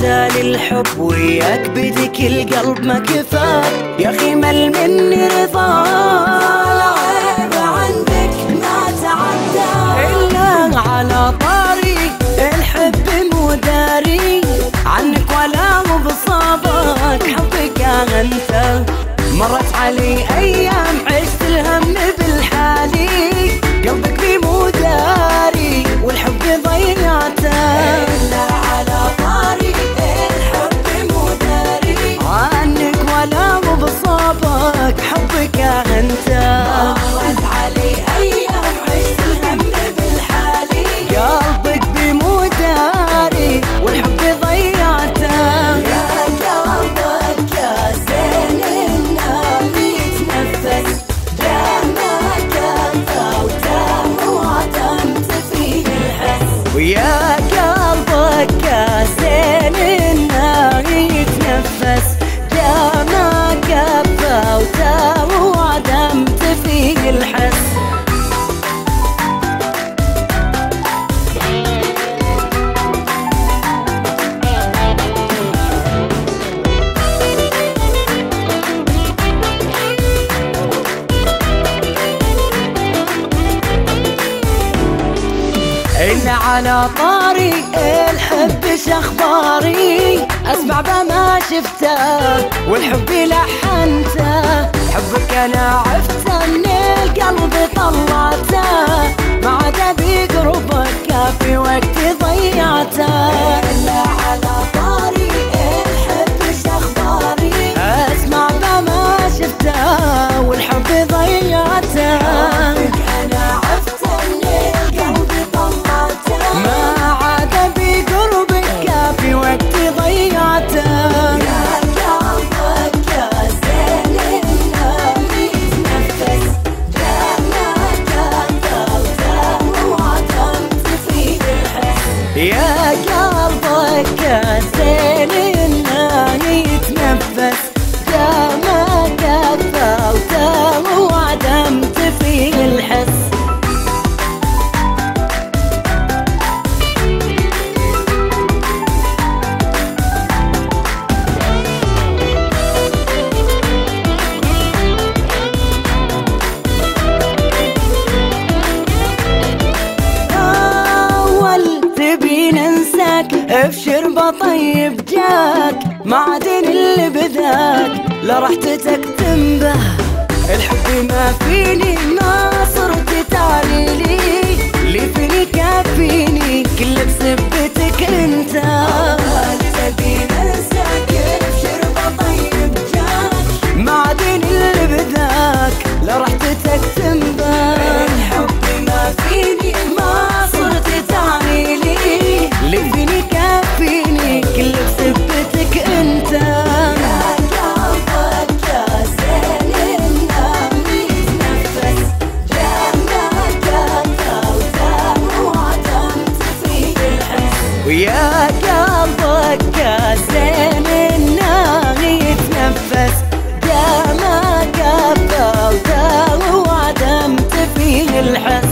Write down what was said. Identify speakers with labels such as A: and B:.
A: قتال الحب وياك بدك القلب ما كفاك يا اخي مل مني رضاك. العيب عندك ما تعدى الا على طريق الحب مو داري عنك ولا مو بصابك حبك انت. مرت علي ايام عشت الهم بالحالي قلبك بي مو داري والحب ضيعته الا على طريق الحب مو داري عنك ولا مو بصابك حبك انت. مرت علي ايام عشت الهم بالحالي قلبك بي مو داري والحب ضيعته. يا قلبك يا زين النبي تنفس دامك انت ودام وعدمت فيه الحس. ويا قلبك يا زين النبي يتنفس دامك كفى ودام وعدمت فيه الحس. إلا على طريق الحب شخباري أسمع بما شفته والحب لحنته. حبك أنا عفته من القلب طلعته ما عاد بقربك كافي وقتي ضيعته. إلا على طريق الحب شخباري أسمع بما شفته والحب ضيعته. حبك أنا عفته من القلب ما عاد بقربك كافي وقتي ضيعته. يا قلبك يا زين النبي يتنفس دامك كفى وعدمت فيه الحس. يا قلبك يا زين النبي يتنفس دامك كفى وعدمت فيه الحس. بشربة طيب جاك معدن اللي بذاك لرحتك تنبه. الحب ما فيني ما صرت تعليلي اللي فيني كافيني كل بسبتك انت. تبي ننساك بشربة طيب جاك معدن اللي بذاك لرحتك تنبه. الحب ما فيني ما صرت تعليلي اللي فيني كافيني كل بسبتك انت. يا قلبك يا زين النبي يتنفس دامك كفى ودام وعدمت فيه الحس. ويا قلبك يا زين النبي يتنفس دامك كفى ودام وعدمت فيه الحس.